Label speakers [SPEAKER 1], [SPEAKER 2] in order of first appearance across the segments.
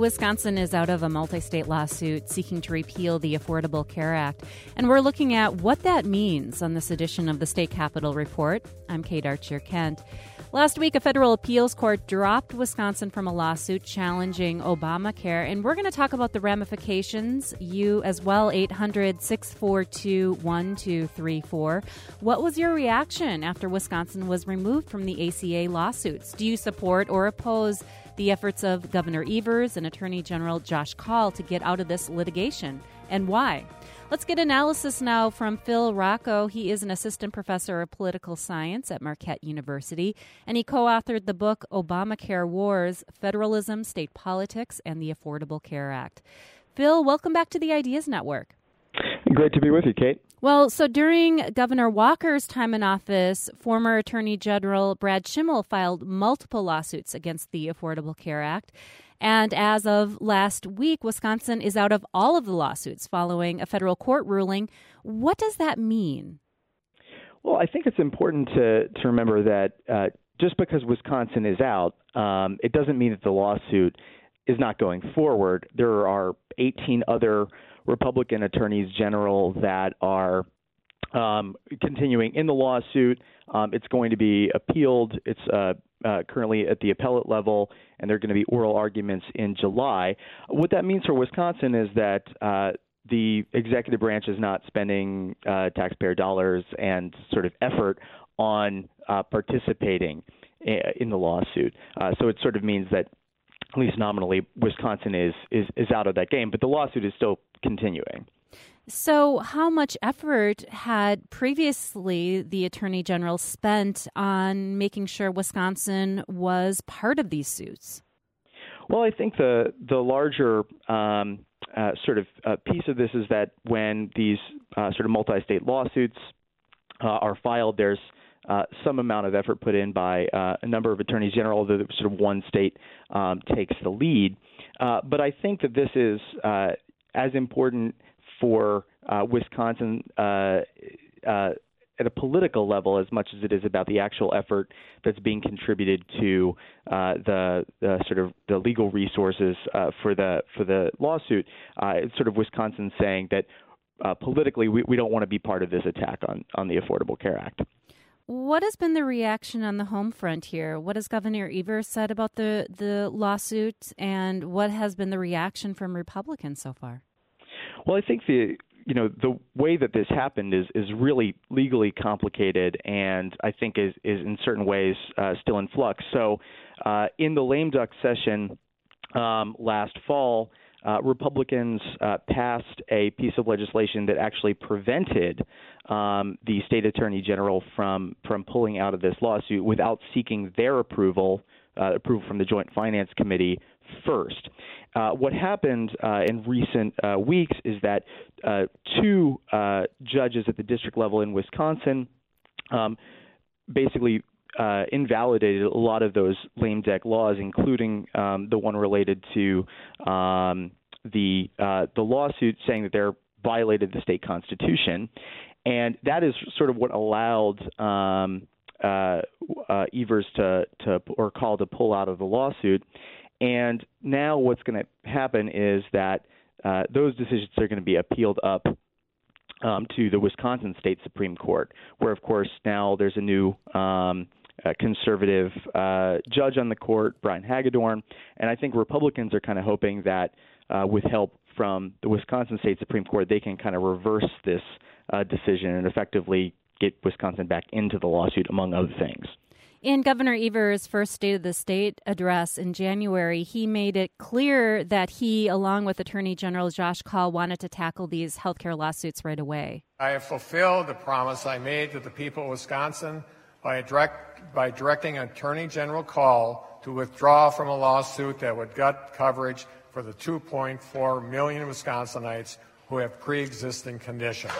[SPEAKER 1] Wisconsin is out of a multi-state lawsuit seeking to repeal the Affordable Care Act, and we're looking at what that means on this edition of the State Capitol Report. I'm Kate Archer-Kent. Last week, a federal appeals court dropped Wisconsin from a lawsuit challenging Obamacare, and we're going to talk about the ramifications. You as well, 800-642-1234. What was your reaction after Wisconsin was removed from the ACA lawsuits? Do you support or oppose the efforts of Governor Evers and Attorney General Josh Kaul to get out of this litigation, and why? Let's get analysis now from Phil Rocco. He is an assistant professor of political science at Marquette University, and he co-authored the book Obamacare Wars, Federalism, State Politics, and the Affordable Care Act. Phil, welcome back to the Ideas Network.
[SPEAKER 2] Great to be with you, Kate.
[SPEAKER 1] Well, so during Governor Walker's time in office, former Attorney General Brad Schimel filed multiple lawsuits against the Affordable Care Act. And as of last week, Wisconsin is out of all of the lawsuits following a federal court ruling. What does that mean?
[SPEAKER 2] Well, I think it's important to remember that just because Wisconsin is out, it doesn't mean that the lawsuit is not going forward. There are 18 other Republican attorneys general that are continuing in the lawsuit. It's going to be appealed. It's currently at the appellate level, and there are going to be oral arguments in July. What that means for Wisconsin is that the executive branch is not spending taxpayer dollars and sort of effort on participating in the lawsuit. So it sort of means that, at least nominally, Wisconsin is out of that game, but the lawsuit is still continuing.
[SPEAKER 1] So how much effort had previously the Attorney General spent on making sure Wisconsin was part of these suits?
[SPEAKER 2] Well, I think the larger sort of piece of this is that when these sort of multi-state lawsuits are filed, there's some amount of effort put in by a number of attorneys general, although sort of one state takes the lead. But I think that this is as important for Wisconsin at a political level as much as it is about the actual effort that's being contributed to the sort of the legal resources for the lawsuit. It's sort of Wisconsin saying that politically we don't want to be part of this attack on the Affordable Care Act.
[SPEAKER 1] What has been the reaction on the home front here? What has Governor Evers said about the lawsuit, and what has been the reaction from Republicans so far?
[SPEAKER 2] Well, I think the way that this happened is really legally complicated, and I think is in certain ways still in flux. So in the lame duck session last fall, Republicans passed a piece of legislation that actually prevented the state attorney general from pulling out of this lawsuit without seeking their approval from the Joint Finance Committee first. What happened in recent weeks is that two judges at the district level in Wisconsin basically invalidated a lot of those lame duck laws, including the one related to the lawsuit saying that they're violated the state constitution, and that is sort of what allowed Evers or Kaul to pull out of the lawsuit. And now what's going to happen is that those decisions are going to be appealed up to the Wisconsin State Supreme Court, where, of course, now there's a new conservative judge on the court, Brian Hagedorn. And I think Republicans are kind of hoping that with help from the Wisconsin State Supreme Court, they can kind of reverse this decision and effectively get Wisconsin back into the lawsuit, among other things.
[SPEAKER 1] In Governor Evers' first State of the State address in January, he made it clear that he, along with Attorney General Josh Kaul, wanted to tackle these healthcare lawsuits right away.
[SPEAKER 3] I have fulfilled the promise I made to the people of Wisconsin by directing Attorney General Kaul to withdraw from a lawsuit that would gut coverage for the 2.4 million Wisconsinites who have pre-existing conditions.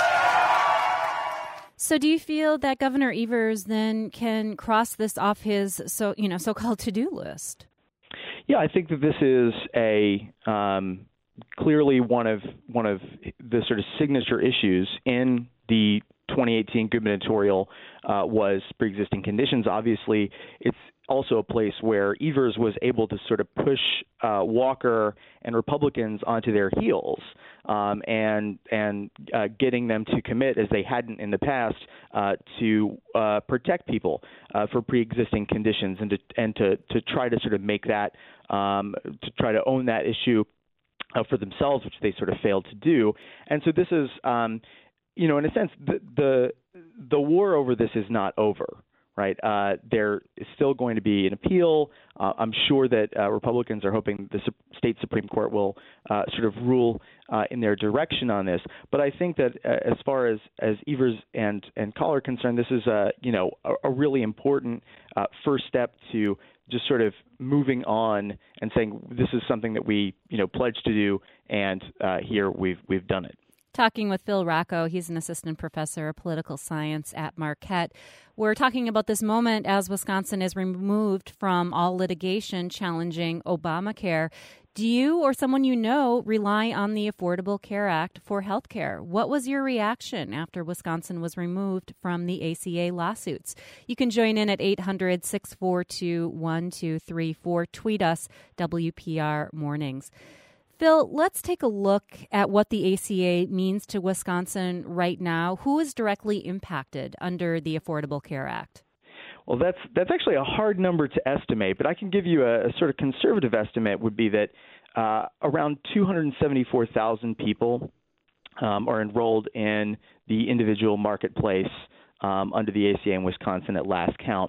[SPEAKER 1] So do you feel that Governor Evers then can cross this off his so-called to-do list?
[SPEAKER 2] Yeah, I think that this is a clearly one of the sort of signature issues in the 2018 gubernatorial was pre-existing conditions. Obviously, it's also a place where Evers was able to sort of push Walker and Republicans onto their heels and getting them to commit, as they hadn't in the past, to protect people for pre-existing conditions and to try to sort of make that to try to own that issue for themselves, which they sort of failed to do. And so this is, in a sense, the war over this is not over. Right. There is still going to be an appeal. I'm sure that Republicans are hoping the state Supreme Court will sort of rule in their direction on this. But I think that as far as Evers and Kahl are concerned, this is a really important first step to just sort of moving on and saying this is something that we pledged to do, and here we've done it.
[SPEAKER 1] Talking with Phil Rocco. He's an assistant professor of political science at Marquette. We're talking about this moment as Wisconsin is removed from all litigation challenging Obamacare. Do you or someone you know rely on the Affordable Care Act for health care? What was your reaction after Wisconsin was removed from the ACA lawsuits? You can join in at 800-642-1234. Tweet us, WPR Mornings. Phil, let's take a look at what the ACA means to Wisconsin right now. Who is directly impacted under the Affordable Care Act?
[SPEAKER 2] Well, that's actually a hard number to estimate, but I can give you a sort of conservative estimate would be that around 274,000 people are enrolled in the individual marketplace under the ACA in Wisconsin at last count.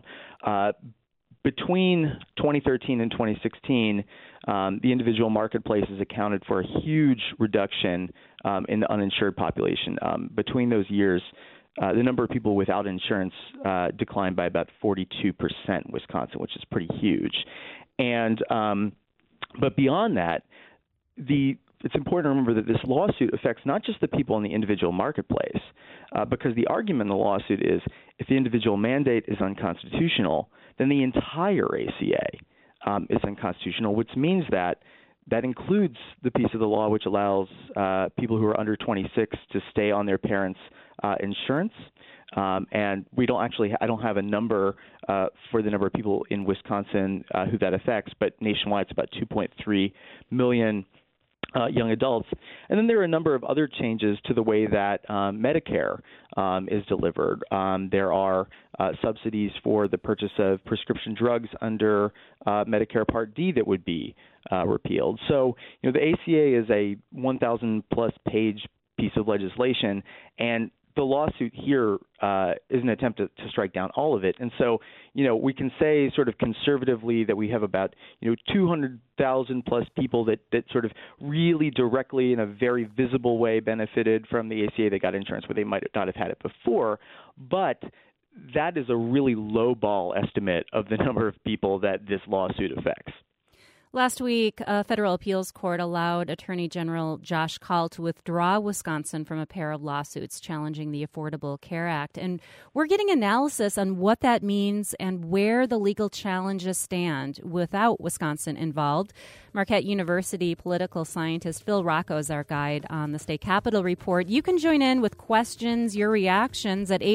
[SPEAKER 2] Between 2013 and 2016, the individual marketplaces accounted for a huge reduction in the uninsured population. Between those years, the number of people without insurance declined by about 42% in Wisconsin, which is pretty huge. And but beyond that, it's important to remember that this lawsuit affects not just the people in the individual marketplace, because the argument in the lawsuit is if the individual mandate is unconstitutional, then the entire ACA is unconstitutional, which means that includes the piece of the law which allows people who are under 26 to stay on their parents' insurance. And I don't have a number for the number of people in Wisconsin who that affects, but nationwide it's about 2.3 million young adults. And then there are a number of other changes to the way that Medicare is delivered. There are subsidies for the purchase of prescription drugs under Medicare Part D that would be repealed. So, the ACA is a 1,000-plus page piece of legislation, and the lawsuit here is an attempt to strike down all of it. And so, we can say sort of conservatively that we have about, 200,000 plus people that sort of really directly in a very visible way benefited from the ACA. They got insurance where they might not have had it before. But that is a really low ball estimate of the number of people that this lawsuit affects.
[SPEAKER 1] Last week, a federal appeals court allowed Attorney General Josh Kahl to withdraw Wisconsin from a pair of lawsuits challenging the Affordable Care Act. And we're getting analysis on what that means and where the legal challenges stand without Wisconsin involved. Marquette University political scientist Phil Rocco is our guide on the State Capitol Report. You can join in with questions, your reactions at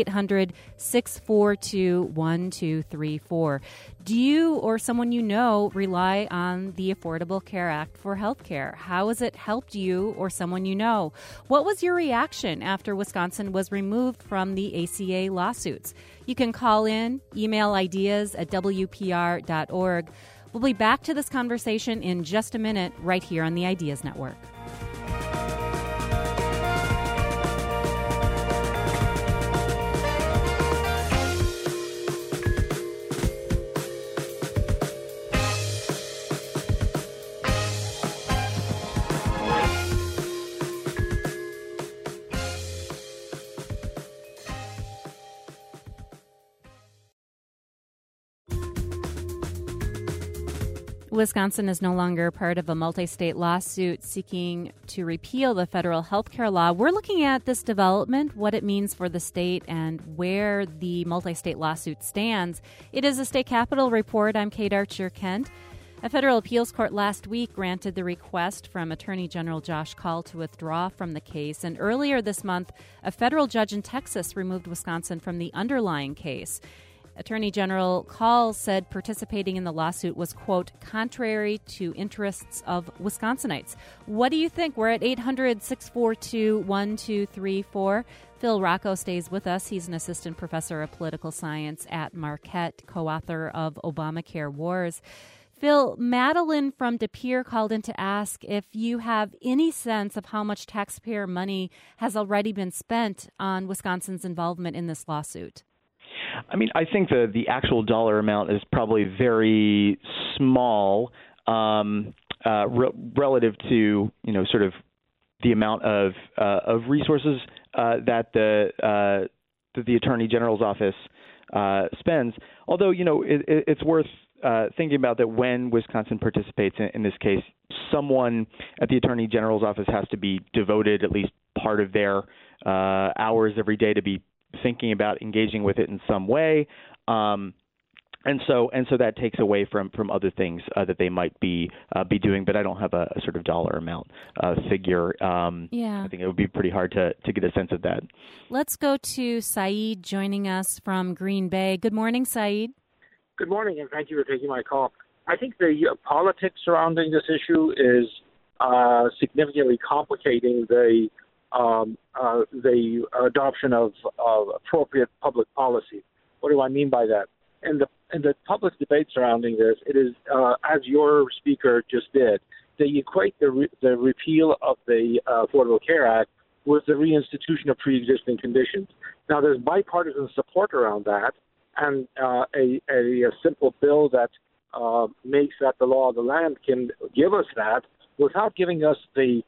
[SPEAKER 1] 800-642-1234. Do you or someone you know rely on the Affordable Care Act for health care? How has it helped you or someone you know? What was your reaction after Wisconsin was removed from the ACA lawsuits? You can call in, email ideas at WPR.org. We'll be back to this conversation in just a minute right here on the Ideas Network. Wisconsin is no longer part of a multi-state lawsuit seeking to repeal the federal health care law. We're looking at this development, what it means for the state, and where the multi-state lawsuit stands. It is a State Capitol Report. I'm Kate Archer-Kent. A federal appeals court last week granted the request from Attorney General Josh Kahl to withdraw from the case. And earlier this month, a federal judge in Texas removed Wisconsin from the underlying case. Attorney General Kahl said participating in the lawsuit was, quote, contrary to interests of Wisconsinites. What do you think? We're at 800-642-1234. Phil Rocco stays with us. He's an assistant professor of political science at Marquette, co-author of Obamacare Wars. Phil, Madeline from De Pere called in to ask if you have any sense of how much taxpayer money has already been spent on Wisconsin's involvement in this lawsuit.
[SPEAKER 2] I mean, I think the actual dollar amount is probably very small relative to, sort of the amount of resources that the Attorney General's office spends. Although, it's worth thinking about that when Wisconsin participates in this case, someone at the Attorney General's office has to be devoted at least part of their hours every day to be thinking about engaging with it in some way. And so that takes away from other things that they might be doing, but I don't have a sort of dollar amount figure. I think it would be pretty hard to get a sense of that.
[SPEAKER 1] Let's go to Saeed joining us from Green Bay. Good morning, Saeed.
[SPEAKER 4] Good morning, and thank you for taking my call. I think the politics surrounding this issue is significantly complicating the adoption of appropriate public policy. What do I mean by that? In the public debate surrounding this, it is, as your speaker just did, they equate the repeal of the Affordable Care Act with the reinstitution of pre-existing conditions. Now, there's bipartisan support around that, and a simple bill that makes that the law of the land can give us that without giving us the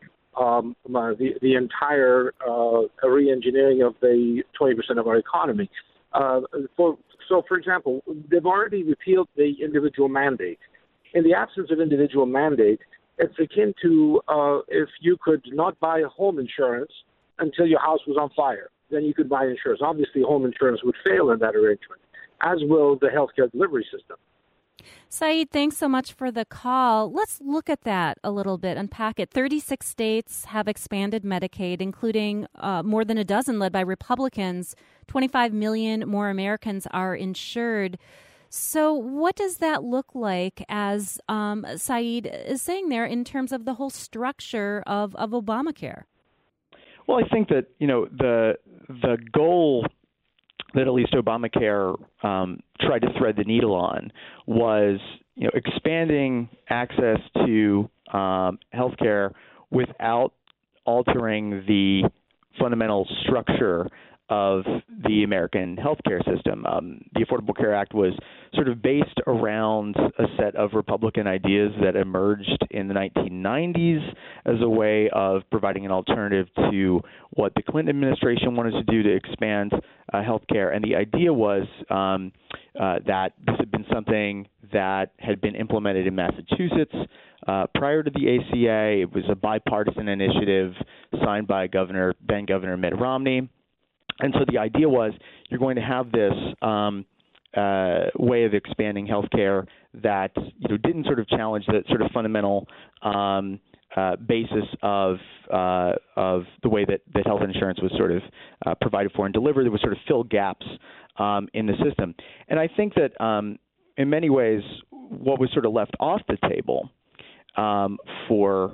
[SPEAKER 4] entire re-engineering of the 20% of our economy. For example, they've already repealed the individual mandate. In the absence of individual mandate, it's akin to if you could not buy home insurance until your house was on fire. Then you could buy insurance. Obviously, home insurance would fail in that arrangement, as will the healthcare delivery system.
[SPEAKER 1] Saeed, thanks so much for the call. Let's look at that a little bit, unpack it. 36 states have expanded Medicaid, including more than a dozen led by Republicans. 25 million more Americans are insured. So what does that look like, as Saeed is saying there, in terms of the whole structure of Obamacare?
[SPEAKER 2] Well, I think that, the goal that at least Obamacare tried to thread the needle on was, expanding access to health care without altering the fundamental structure of the American healthcare system. The Affordable Care Act was sort of based around a set of Republican ideas that emerged in the 1990s as a way of providing an alternative to what the Clinton administration wanted to do to expand healthcare. And the idea was that this had been something that had been implemented in Massachusetts prior to the ACA. It was a bipartisan initiative signed by then Governor Mitt Romney. And so the idea was you're going to have this way of expanding healthcare that didn't sort of challenge that sort of fundamental basis of the way that health insurance was sort of provided for and delivered. It would sort of fill gaps in the system. And I think that in many ways what was sort of left off the table for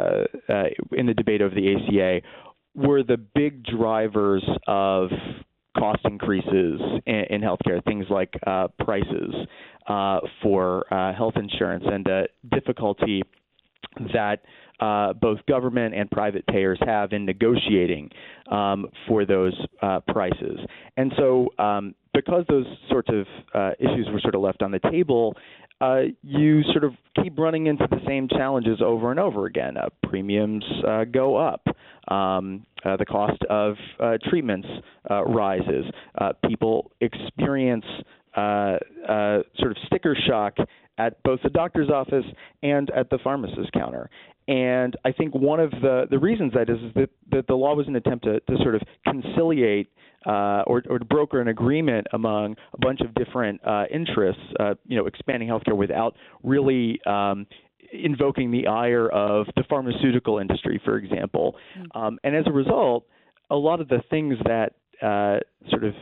[SPEAKER 2] in the debate over the ACA were the big drivers of cost increases in healthcare, things like prices for health insurance and the difficulty that both government and private payers have in negotiating for those prices. And so because those sorts of issues were sort of left on the table, you sort of keep running into the same challenges over and over again. Premiums go up. The cost of treatments rises. People experience sort of sticker shock at both the doctor's office and at the pharmacist's counter. And I think one of the reasons that is that the law was an attempt to sort of conciliate or to broker an agreement among a bunch of different interests, expanding healthcare without really invoking the ire of the pharmaceutical industry, for example. And as a result, a lot of the things that sort of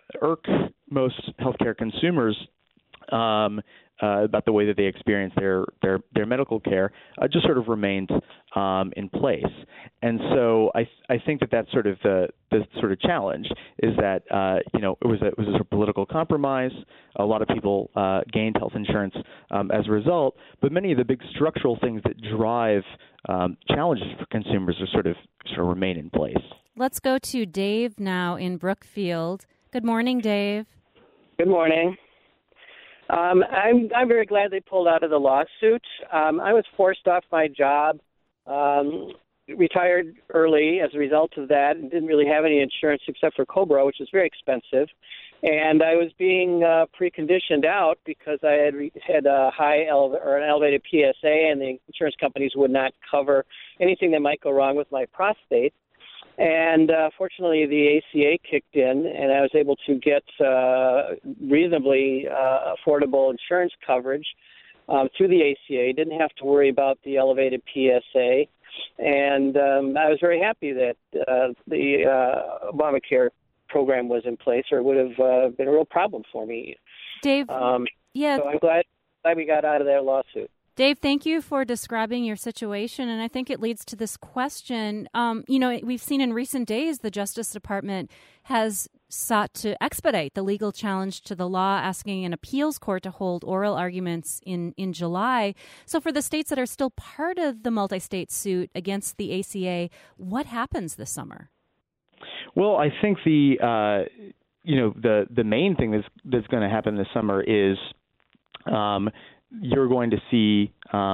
[SPEAKER 2] irk most healthcare consumers about the way that they experience their medical care just sort of remained in place. And so I think that that's sort of the sort of challenge is that it was a sort of political compromise. A lot of people gained health insurance as a result, but many of the big structural things that drive challenges for consumers are sort of remain in place.
[SPEAKER 1] Let's go to Dave now in Brookfield. Good morning, Dave.
[SPEAKER 5] Good morning. I'm very glad they pulled out of the lawsuit. I was forced off my job, retired early as a result of that, and didn't really have any insurance except for COBRA, which is very expensive. And I was being preconditioned out because I had a an elevated PSA, and the insurance companies would not cover anything that might go wrong with my prostate. And fortunately, the ACA kicked in, and I was able to get reasonably affordable insurance coverage through the ACA. Didn't have to worry about the elevated PSA. And I was very happy that the Obamacare program was in place, or it would have been a real problem for me.
[SPEAKER 1] Dave,
[SPEAKER 5] So I'm glad we got out of that lawsuit.
[SPEAKER 1] Dave, thank you for describing your situation, and I think it leads to this question. We've seen in recent days the Justice Department has sought to expedite the legal challenge to the law, asking an appeals court to hold oral arguments in July. So for the states that are still part of the multi-state suit against the ACA, what happens this summer?
[SPEAKER 2] Well, I think the main thing that's going to happen this summer is you're going to see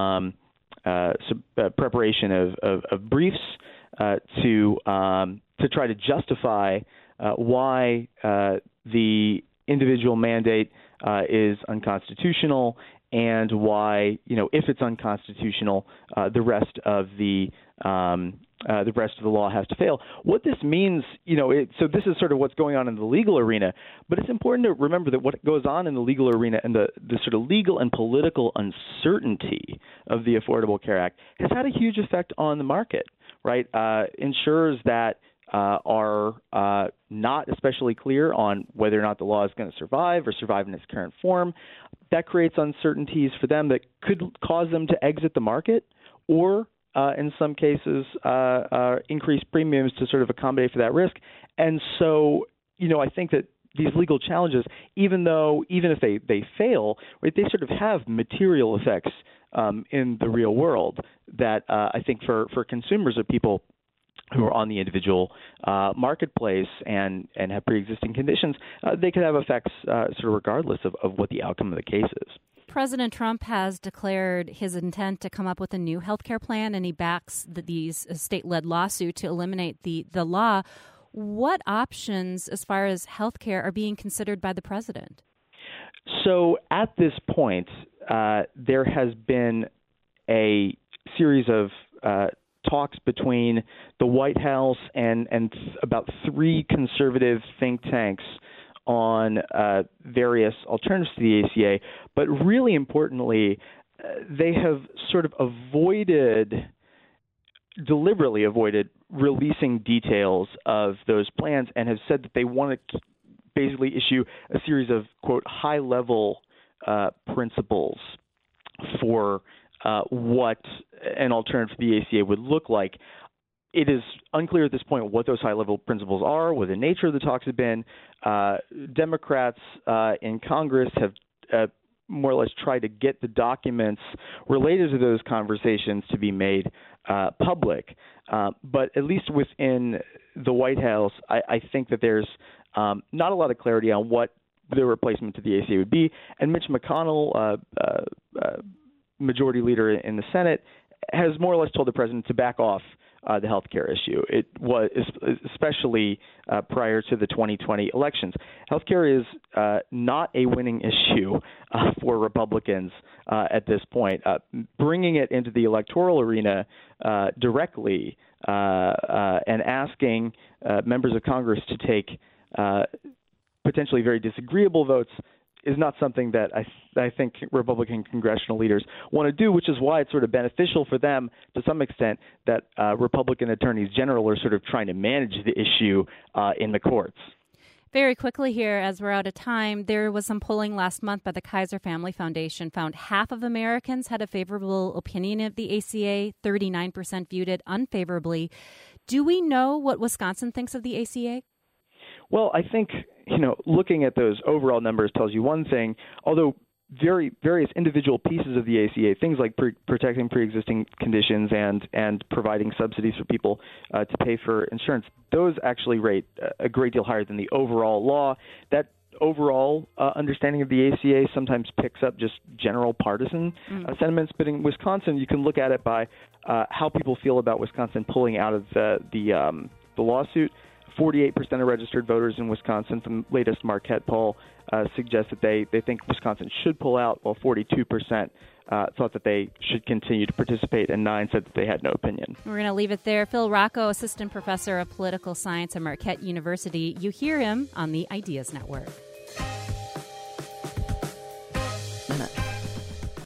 [SPEAKER 2] preparation of briefs to try to justify why the individual mandate is unconstitutional, and why, if it's unconstitutional, the rest of the law has to fail. What this means, so this is sort of what's going on in the legal arena, but it's important to remember that what goes on in the legal arena and the sort of legal and political uncertainty of the Affordable Care Act has had a huge effect on the market, right? Insurers that are not especially clear on whether or not the law is going to survive in its current form, that creates uncertainties for them that could cause them to exit the market, or in some cases, increase premiums to sort of accommodate for that risk. And so, I think that these legal challenges, even if they fail, right, they sort of have material effects in the real world that I think for consumers or people who are on the individual marketplace and have pre-existing conditions, they could have effects sort of regardless of what the outcome of the case is.
[SPEAKER 1] President Trump has declared his intent to come up with a new health care plan, and he backs these state-led lawsuit to eliminate the law. What options as far as health care are being considered by the president?
[SPEAKER 2] So at this point, there has been a series of talks between the White House and about 3 conservative think tanks on various alternatives to the ACA, but really importantly, they have sort of deliberately avoided releasing details of those plans, and have said that they want to basically issue a series of, quote, high-level principles for what an alternative to the ACA would look like. It is unclear at this point what those high-level principles are, what the nature of the talks have been. Democrats in Congress have more or less tried to get the documents related to those conversations to be made public. But at least within the White House, I think that there's not a lot of clarity on what the replacement to the ACA would be. And Mitch McConnell, majority leader in the Senate, has more or less told the president to back off the health care issue. It was especially prior to the 2020 elections. Health care is not a winning issue for Republicans at this point. Bringing it into the electoral arena directly and asking members of Congress to take potentially very disagreeable votes is not something that I think Republican congressional leaders want to do, which is why it's sort of beneficial for them to some extent that Republican attorneys general are sort of trying to manage the issue in the courts.
[SPEAKER 1] Very quickly here, as we're out of time, there was some polling last month by the Kaiser Family Foundation found half of Americans had a favorable opinion of the ACA, 39% viewed it unfavorably. Do we know what Wisconsin thinks of the ACA?
[SPEAKER 2] Well, I think, looking at those overall numbers tells you one thing, although various individual pieces of the ACA, things like protecting pre-existing conditions and providing subsidies for people to pay for insurance, those actually rate a great deal higher than the overall law. That overall understanding of the ACA sometimes picks up just general partisan sentiments, but in Wisconsin, you can look at it by how people feel about Wisconsin pulling out of the lawsuit. 48% of registered voters in Wisconsin from the latest Marquette poll suggest that they think Wisconsin should pull out, while 42% thought that they should continue to participate, and 9 said that they had no opinion.
[SPEAKER 1] We're going to leave it there. Phil Rocco, Assistant Professor of Political Science at Marquette University. You hear him on the Ideas Network.